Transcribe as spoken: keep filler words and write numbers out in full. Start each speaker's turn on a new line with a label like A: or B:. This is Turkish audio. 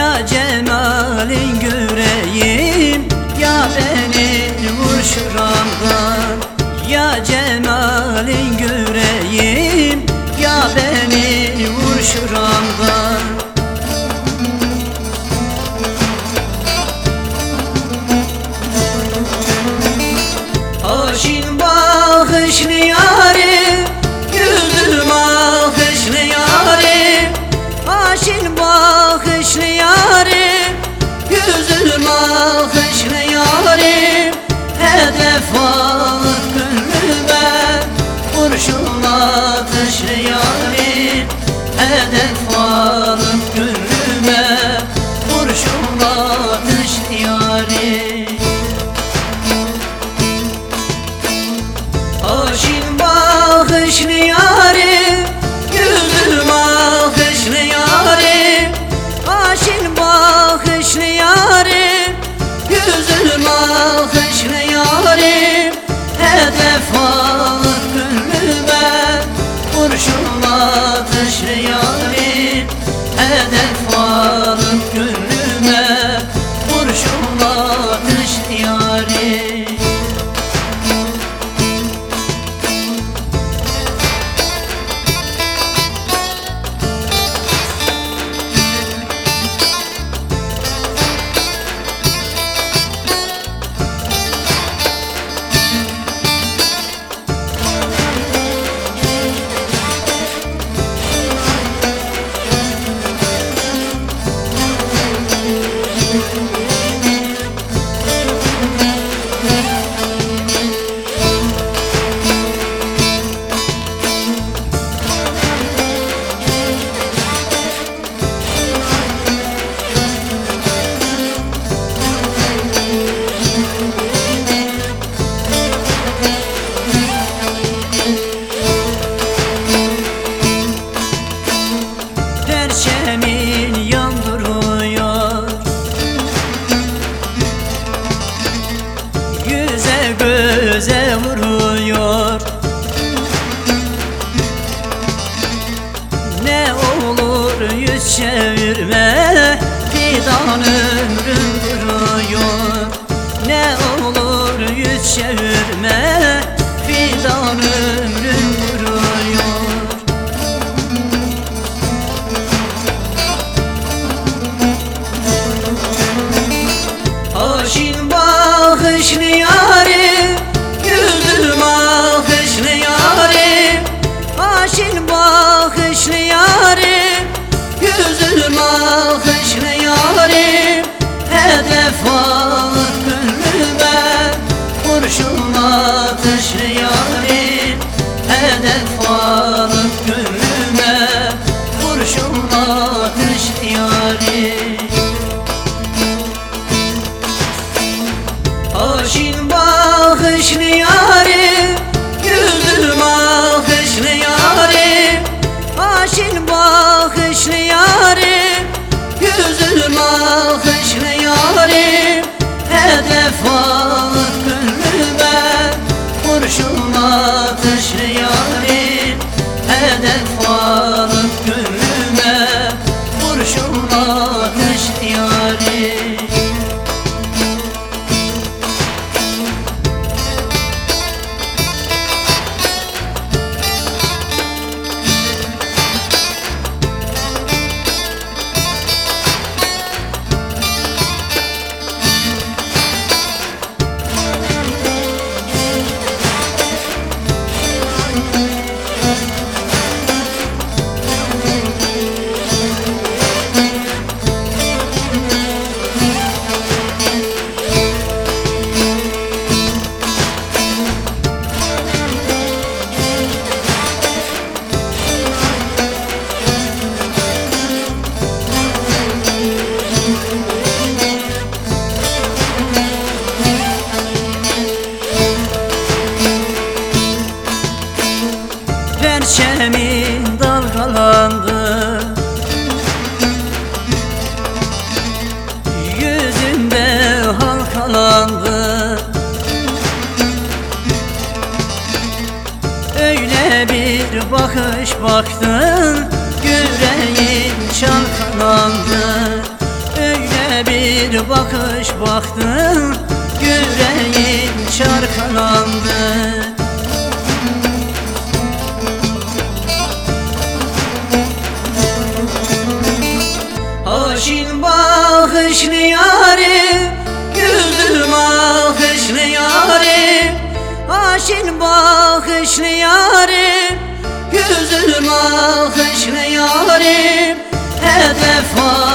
A: Ya cemalin göreyim, ya beni vur şuramdan. Ya cemalin göreyim, ya beni vur şuramdan. Aşin bakışlı yarim, yüzüm akışlı yarim. Aşin bakışlı yarim, yüzüm akışlı yarim. Hedef alıp gönlüme kurşun atışlı yarim. Hedef alıp gönlüme kurşun atışlı yarim. Aşin bakışlı yarim, yüzüm akışlı yarim. Aşin bakışlı yarim, yüzüm akışlı yarim. Hedef alıp gönlüme kurşun atışlı yarim. Hedef alıp gönlüme kurşun atışlı yarim. Perçemin yandırıyor, yüze göze vuruyor. Ne olur yüz çevirme, fidan ömrüm duruyor. Ne olur yüz çevirme, fidan ömrüm duruyor. Aşin bakışlı yarim, yüzüm akışlı yarim. Aşin bakışlı yarim, yüzüm akışlı yarim. Hedef alıp gönlüme kurşun atışlı yarim. Hedef alıp gönlüme kurşun atışlı yarim. Aşin bakışlı yarim, yüzüm akışlı yarim. Aşin bakışlı yarim, yüzüm akışlı yarim. Hedef alıp gönlüme kurşun atışlı yarim. Hedef alıp gönlüme kurşun atışlı yarim. Perçemin dalgalandı, yüzümde halkalandı. Öyle bir bakış baktın, yüreğim çalkalandı. bir bakış baktım, yüreğim çarkalandı. Haşin bakışlı yarim, yüzüm akışlı yarim. Haşin bakışlı yarim, yüzüm akışlı yarim. Hedef